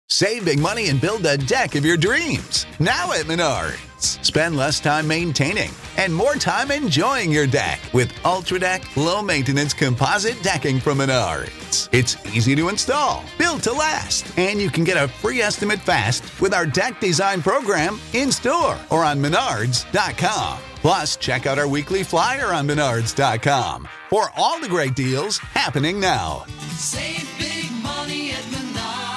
Save big money and build the deck of your dreams. Now at Menards. Spend less time maintaining and more time enjoying your deck with UltraDeck low-maintenance composite decking from Menards. It's easy to install, built to last, and you can get a free estimate fast with our deck design program in-store or on Menards.com. Plus, check out our weekly flyer on Menards.com for all the great deals happening now. Save big money at Menards.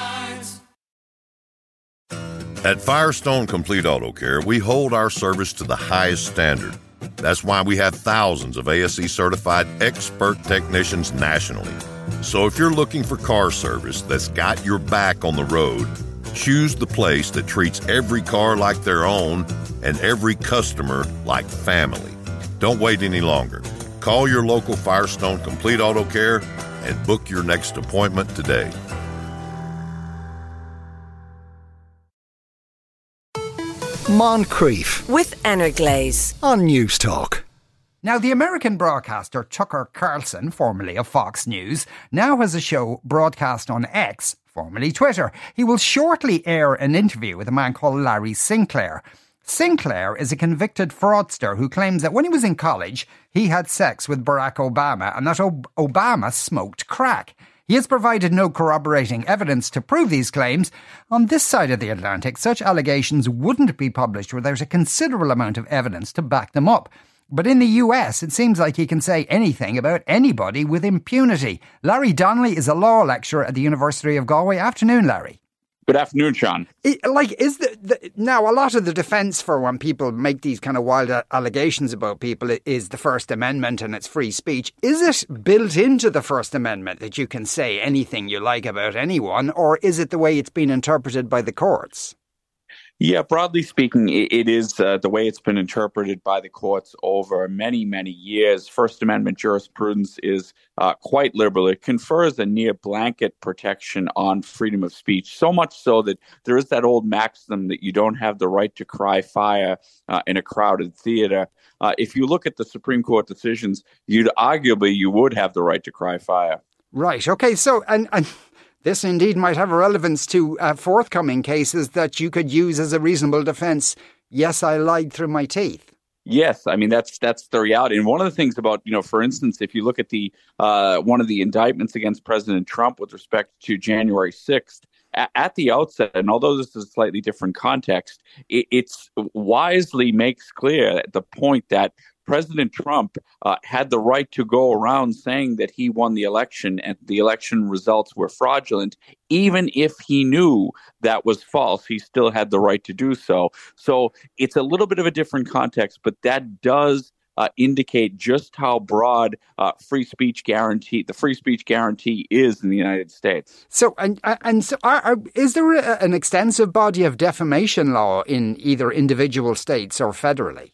At Firestone Complete Auto Care, we hold our service to the highest standard. That's why we have thousands of ASE certified expert technicians nationally. So if you're looking for car service that's got your back on the road, choose the place that treats every car like their own and every customer like family. Don't wait any longer. Call your local Firestone Complete Auto Care and book your next appointment today. Moncrief with Energlaze on News Talk. Now, the American broadcaster Tucker Carlson, formerly of Fox News, now has a show broadcast on X, formerly Twitter. He will shortly air an interview with a man called Larry Sinclair. Sinclair is a convicted fraudster who claims that when he was in college, he had sex with Barack Obama and that Obama smoked crack. He has provided no corroborating evidence to prove these claims. On this side of the Atlantic, such allegations wouldn't be published without a considerable amount of evidence to back them up. But in the US, it seems like he can say anything about anybody with impunity. Larry Donnelly is a law lecturer at the University of Galway. Afternoon, Larry. Good afternoon, Sean. Now, a lot of the defence for when people make these kind of wild allegations about people is the First Amendment and it's free speech. Is it built into the First Amendment that you can say anything you like about anyone, or is it the way it's been interpreted by the courts? Yeah, broadly speaking, it is the way it's been interpreted by the courts over many, many years. First Amendment jurisprudence is quite liberal. It confers a near blanket protection on freedom of speech, so much so that there is that old maxim that you don't have the right to cry fire in a crowded theater. If you look at the Supreme Court decisions, you would have the right to cry fire. Right. Okay. So, and this indeed might have a relevance to forthcoming cases that you could use as a reasonable defence. Yes, I lied through my teeth. Yes, I mean that's the reality. And one of the things about, for instance, if you look at the one of the indictments against President Trump with respect to January 6th, at the outset, and although this is a slightly different context, it's wisely makes clear the point that President Trump had the right to go around saying that he won the election and the election results were fraudulent. Even if he knew that was false, he still had the right to do so. So it's a little bit of a different context, but that does indicate just how broad the free speech guarantee is in the United States. So, is there an extensive body of defamation law in either individual states or federally?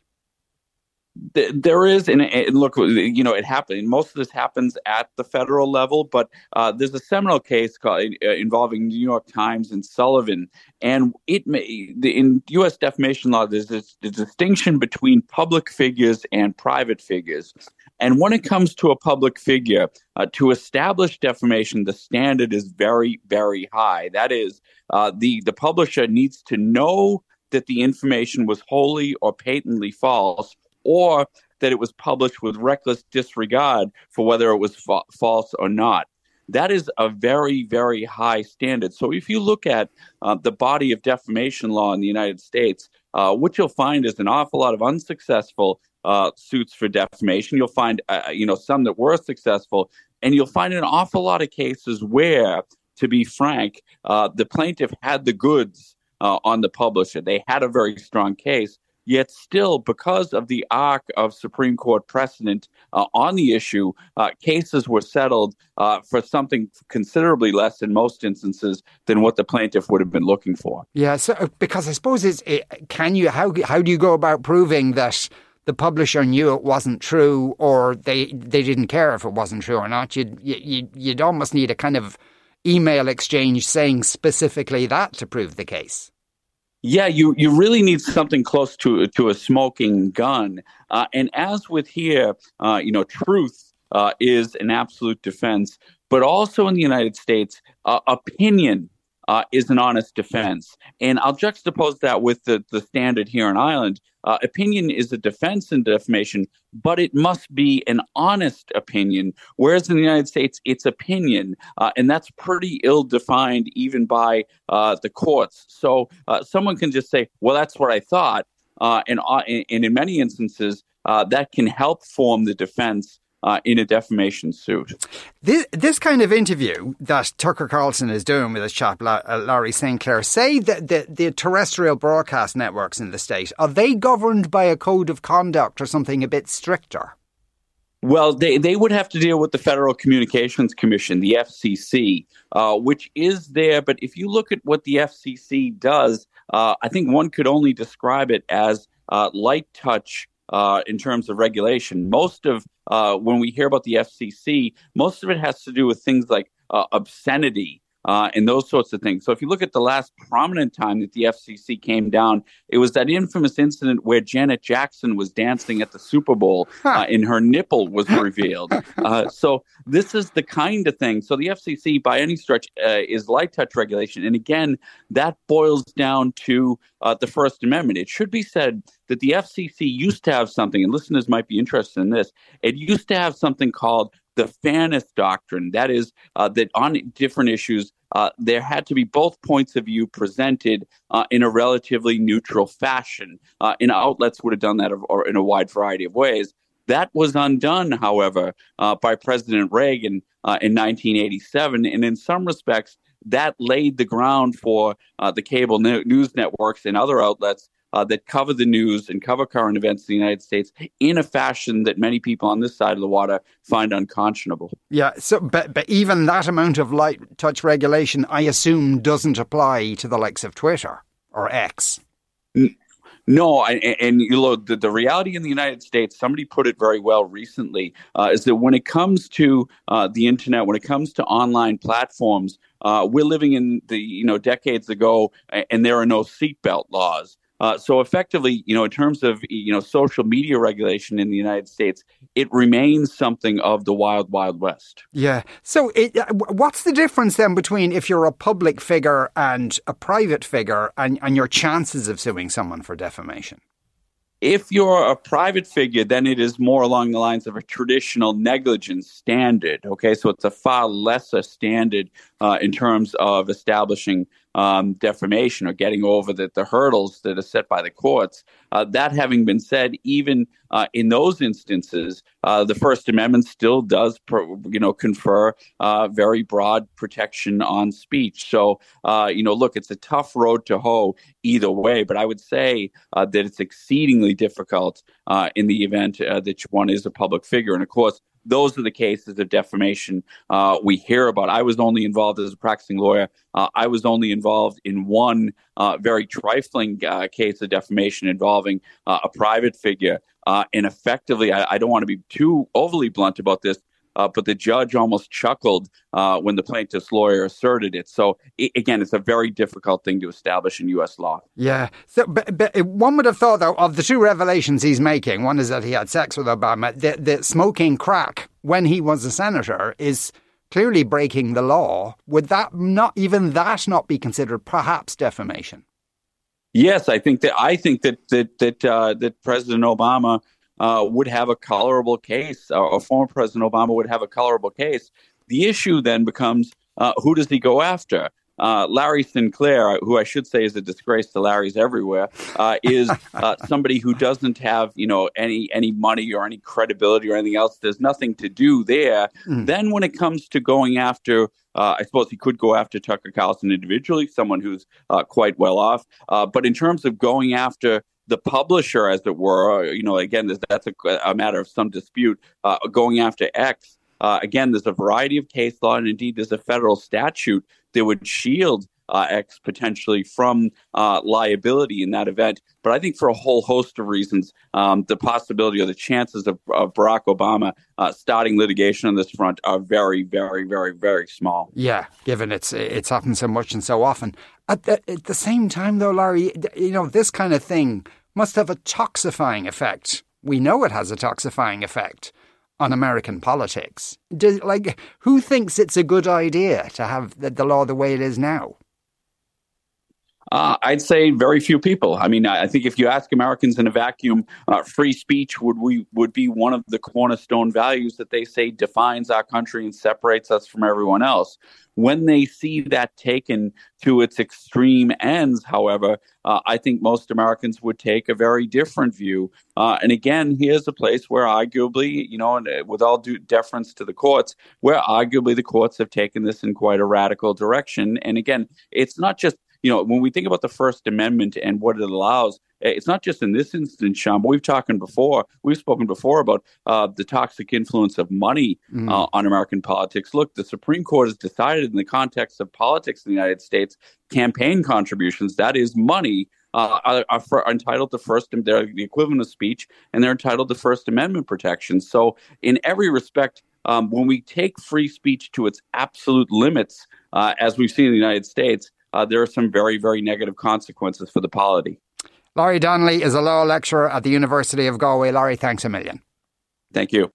There is, and look, it happened. Most of this happens at the federal level, but there's a seminal case involving New York Times and Sullivan, and in U.S. defamation law, there's the distinction between public figures and private figures. And when it comes to a public figure, to establish defamation, the standard is very, very high. That is, the publisher needs to know that the information was wholly or patently false, or that it was published with reckless disregard for whether it was false or not. That is a very, very high standard. So if you look at the body of defamation law in the United States, what you'll find is an awful lot of unsuccessful suits for defamation. You'll find, some that were successful, and you'll find an awful lot of cases where, to be frank, the plaintiff had the goods on the publisher. They had a very strong case. Yet still, because of the arc of Supreme Court precedent on the issue, cases were settled for something considerably less in most instances than what the plaintiff would have been looking for. Yeah, so because I suppose how do you go about proving that the publisher knew it wasn't true, or they didn't care if it wasn't true or not? You'd almost need a kind of email exchange saying specifically that to prove the case. Yeah, you really need something close to a smoking gun. And as with here, truth is an absolute defense. But also in the United States, opinion is an honest defense. And I'll juxtapose that with the standard here in Ireland. Opinion is a defense in defamation, but it must be an honest opinion. Whereas in the United States, it's opinion, and that's pretty ill-defined even by the courts. So someone can just say, well, that's what I thought. And in many instances, that can help form the defense in a defamation suit. This kind of interview that Tucker Carlson is doing with his chap Larry St. Clair, say that the terrestrial broadcast networks in the state, are they governed by a code of conduct or something a bit stricter? Well, they would have to deal with the Federal Communications Commission, the FCC, which is there. But if you look at what the FCC does, I think one could only describe it as light touch in terms of regulation. Most of when we hear about the FCC, most of it has to do with things like obscenity and those sorts of things. So if you look at the last prominent time that the FCC came down, it was that infamous incident where Janet Jackson was dancing at the Super Bowl and her nipple was revealed. So this is the kind of thing. So the FCC, by any stretch, is light touch regulation. And again, that boils down to the First Amendment. It should be said that the FCC used to have something, and listeners might be interested in this, it used to have something called the fairness doctrine. That is, that on different issues, there had to be both points of view presented in a relatively neutral fashion. And outlets would have done that in a wide variety of ways. That was undone, however, by President Reagan in 1987. And in some respects, that laid the ground for the cable news networks and other outlets that cover the news and cover current events in the United States in a fashion that many people on this side of the water find unconscionable. Yeah, so but even that amount of light touch regulation, I assume, doesn't apply to the likes of Twitter or X. No, and you know, the reality in the United States, somebody put it very well recently, is that when it comes to the internet, when it comes to online platforms, we're living in the decades ago, and there are no seatbelt laws. So effectively, in terms of, social media regulation in the United States, it remains something of the wild, wild west. Yeah. So what's the difference then between if you're a public figure and a private figure and your chances of suing someone for defamation? If you're a private figure, then it is more along the lines of a traditional negligence standard. Okay, so it's a far lesser standard in terms of establishing defamation or getting over the hurdles that are set by the courts. That having been said, even in those instances, the First Amendment still does, confer very broad protection on speech. So, look, it's a tough road to hoe either way, but I would say that it's exceedingly difficult in the event that one is a public figure. And of course, those are the cases of defamation we hear about. I was only involved as a practicing lawyer. I was only involved in one very trifling case of defamation involving a private figure. And effectively, I don't want to be too overly blunt about this, but the judge almost chuckled when the plaintiff's lawyer asserted it. So, again, it's a very difficult thing to establish in U.S. law. Yeah. So, but one would have thought, though, of the two revelations he's making, one is that he had sex with Obama, the smoking crack when he was a senator is clearly breaking the law. Would that not be considered perhaps defamation? Yes, I think that President Obama would have a colorable case, or former President Obama would have a colorable case. The issue then becomes, who does he go after? Larry Sinclair, who I should say is a disgrace to Larry's everywhere, is somebody who doesn't have, any money or any credibility or anything else. There's nothing to do there. Then when it comes to going after, I suppose he could go after Tucker Carlson individually, someone who's quite well off. But in terms of going after the publisher, as it were, again, that's a matter of some dispute, going after X. Again, there's a variety of case law, and indeed there's a federal statute that would shield X potentially from liability in that event. But I think for a whole host of reasons, the possibility or the chances of Barack Obama starting litigation on this front are very, very, very, very small. Yeah, given it's happened so much and so often. At the same time, though, Larry, this kind of thing must have a toxifying effect. We know it has a toxifying effect on American politics. Who thinks it's a good idea to have the law the way it is now? I'd say very few people. I mean, I think if you ask Americans in a vacuum, free speech would be one of the cornerstone values that they say defines our country and separates us from everyone else. When they see that taken to its extreme ends, however, I think most Americans would take a very different view. And again, here's a place where arguably, and with all due deference to the courts, where arguably the courts have taken this in quite a radical direction. And again, it's not just when we think about the First Amendment and what it allows, it's not just in this instance, Sean, but we've spoken before about the toxic influence of money on American politics. Look, the Supreme Court has decided in the context of politics in the United States, campaign contributions, that is money, are entitled to they're the equivalent of speech, and they're entitled to First Amendment protections. So in every respect, when we take free speech to its absolute limits, as we've seen in the United States, there are some very, very negative consequences for the polity. Laurie Donnelly is a law lecturer at the University of Galway. Laurie, thanks a million. Thank you.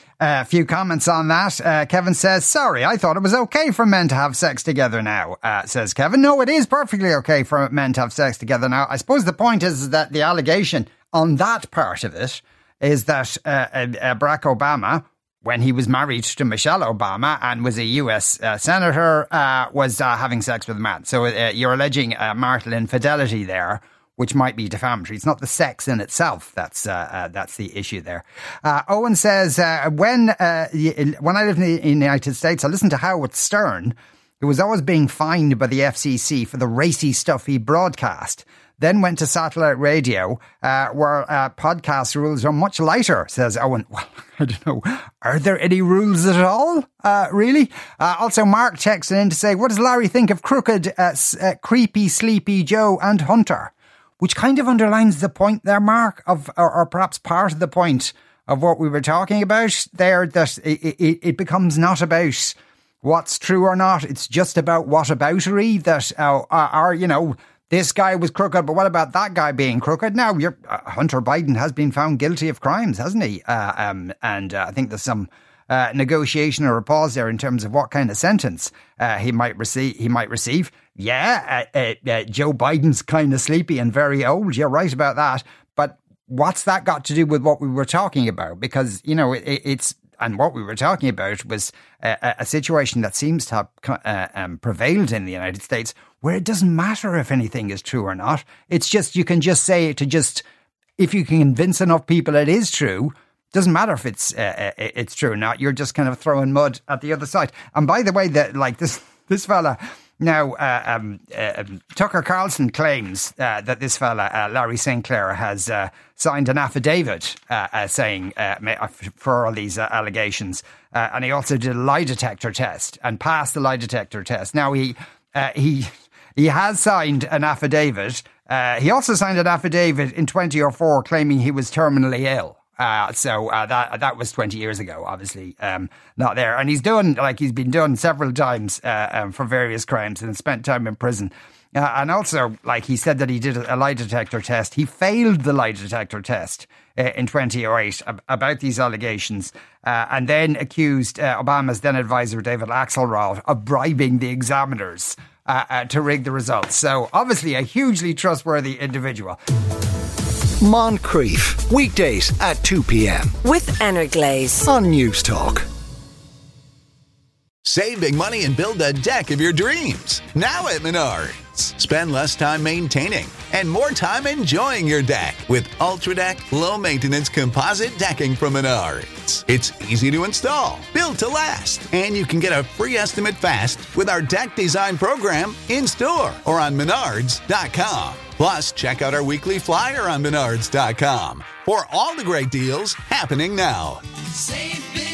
A few comments on that. Kevin says, sorry, I thought it was okay for men to have sex together now, says Kevin. No, it is perfectly okay for men to have sex together now. I suppose the point is that the allegation on that part of it is that Barack Obama, when he was married to Michelle Obama and was a US senator, was having sex with a man. So you're alleging marital infidelity there, which might be defamatory. It's not the sex in itself that's the issue there. Owen says, when I lived in the United States, I listened to Howard Stern, who was always being fined by the FCC for the racy stuff he broadcast. Then went to satellite radio, where podcast rules are much lighter, says Owen. Well, I don't know. Are there any rules at all? Really? Also, Mark texted in to say, what does Larry think of crooked, creepy, sleepy Joe and Hunter? Which kind of underlines the point there, Mark, or perhaps part of the point of what we were talking about there, that it becomes not about what's true or not. It's just about whataboutery that this guy was crooked, but what about that guy being crooked? Now, Hunter Biden has been found guilty of crimes, hasn't he? And I think there's some negotiation or a pause there in terms of what kind of sentence he might receive. Yeah, Joe Biden's kind of sleepy and very old. You're right about that. But what's that got to do with what we were talking about? Because, and what we were talking about was a situation that seems to have prevailed in the United States, where it doesn't matter if anything is true or not. It's just, you can just say if you can convince enough people it is true, doesn't matter if it's true or not. You're just kind of throwing mud at the other side. And by the way, this fella now, Tucker Carlson claims that this fella, Larry St. Clair, has signed an affidavit saying for all these allegations. And he also did a lie detector test and passed the lie detector test. Now, he has signed an affidavit. He also signed an affidavit in 2004 claiming he was terminally ill. So that was 20 years ago, obviously, not there. And he's been done several times for various crimes and spent time in prison. And also, he said that he did a lie detector test. He failed the lie detector test in 2008 about these allegations, and then accused Obama's then advisor, David Axelrod, of bribing the examiners to rig the results. So obviously a hugely trustworthy individual. Moncrief, weekdays at 2 p.m. with Energlaze on News Talk. Save big money and build the deck of your dreams. Now at Menards. Spend less time maintaining and more time enjoying your deck with UltraDeck low-maintenance composite decking from Menards. It's easy to install, built to last, and you can get a free estimate fast with our deck design program in-store or on Menards.com. Plus, check out our weekly flyer on Menards.com for all the great deals happening now. Save big